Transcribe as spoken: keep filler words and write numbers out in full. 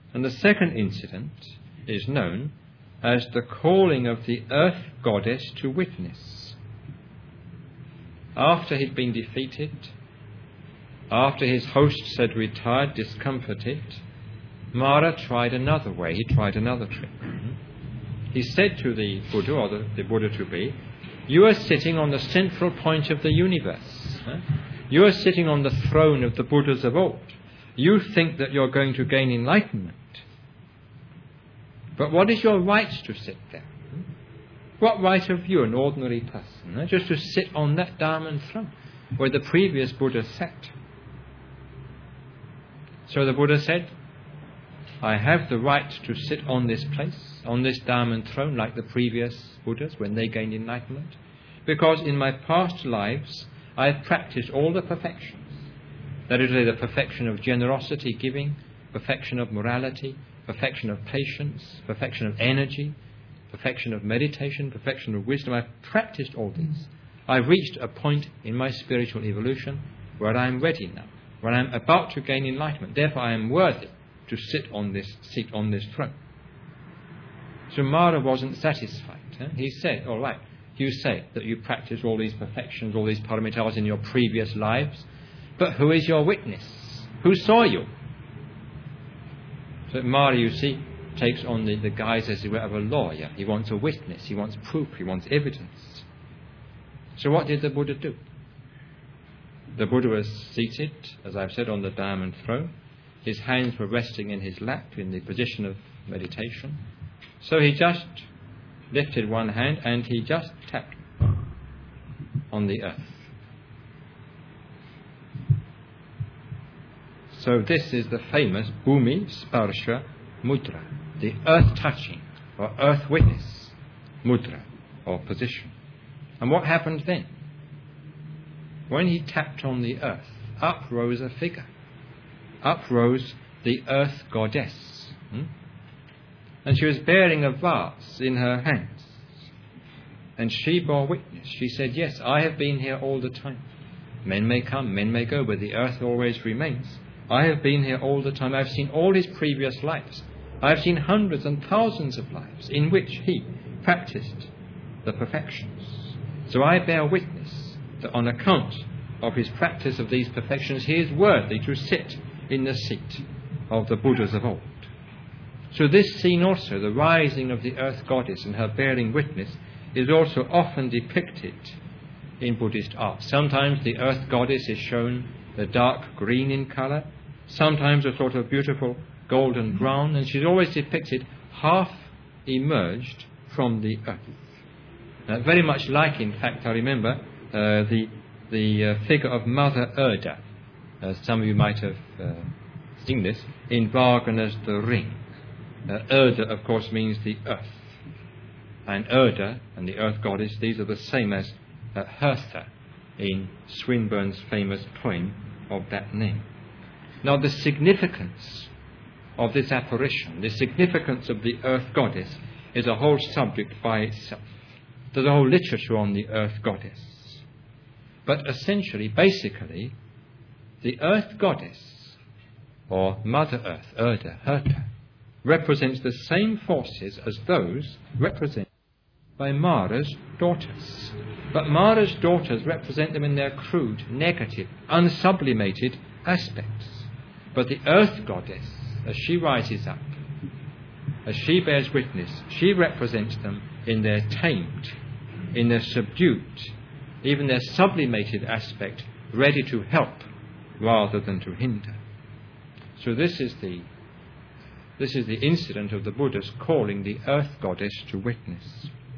And the second incident is known as the calling of the earth goddess to witness. After he'd been defeated, after his hosts had retired discomforted, Mara tried another way. He tried another trick. He said to the Buddha, or the, the Buddha to be, you are sitting on the central point of the universe. Huh? You are sitting on the throne of the Buddhas of old. You think that you're going to gain enlightenment. But what is your right to sit there? What right have you, an ordinary person, huh? just to sit on that diamond throne where the previous Buddha sat? So the Buddha said, I have the right to sit on this place, on this diamond throne, like the previous Buddhas when they gained enlightenment, because in my past lives I have practiced all the perfections. That is, the perfection of generosity, giving, perfection of morality, perfection of patience, perfection of energy, perfection of meditation, perfection of wisdom. I've practiced all these. I've reached a point in my spiritual evolution where I am ready now, where I am about to gain enlightenment. Therefore I am worthy to sit on this seat, on this throne. So Mara wasn't satisfied. Huh? He said, all right, you say that you practice all these perfections, all these paramitas in your previous lives, but who is your witness? Who saw you? So Mara, you see, takes on the, the guise, as it were, of a lawyer. He wants a witness, he wants proof, he wants evidence. So what did the Buddha do? The Buddha was seated, as I've said, on the diamond throne. His hands were resting in his lap in the position of meditation. So he just lifted one hand and he just tapped on the earth. So this is the famous Bhumi Sparsha Mudra, the earth touching or earth witness mudra or position. And what happened then? When he tapped on the earth, up rose a figure. Up rose the earth goddess. Hmm? And she was bearing a vase in her hands. And she bore witness. She said, yes, I have been here all the time. Men may come, men may go, but the earth always remains. I have been here all the time. I've seen all his previous lives. I've seen hundreds and thousands of lives in which he practiced the perfections. So I bear witness that on account of his practice of these perfections, he is worthy to sit in the seat of the Buddhas of old. So this scene also, the rising of the earth goddess and her bearing witness, is also often depicted in Buddhist art. Sometimes the earth goddess is shown the dark green in colour, sometimes a sort of beautiful golden brown, and she's always depicted half emerged from the earth. Uh, very much like, in fact, I remember uh, the the uh, figure of Mother Erda. Uh, some of you might have uh, seen this in Wagner's The Ring. Uh, Erda, of course, means the earth. And Erda and the earth goddess, these are the same as uh, Hertha in Swinburne's famous poem of that name. Now, the significance of this apparition, the significance of the earth goddess, is a whole subject by itself. There's a whole literature on the earth goddess. But essentially, basically, the earth goddess, or Mother Earth, Erda, Hertha, represents the same forces as those represented by Mara's daughters. But Mara's daughters represent them in their crude, negative, unsublimated aspects. But the earth goddess, as she rises up, as she bears witness, she represents them in their tamed, in their subdued, even their sublimated aspect, ready to help rather than to hinder. So this is the this is the incident of the Buddha's calling the earth goddess to witness.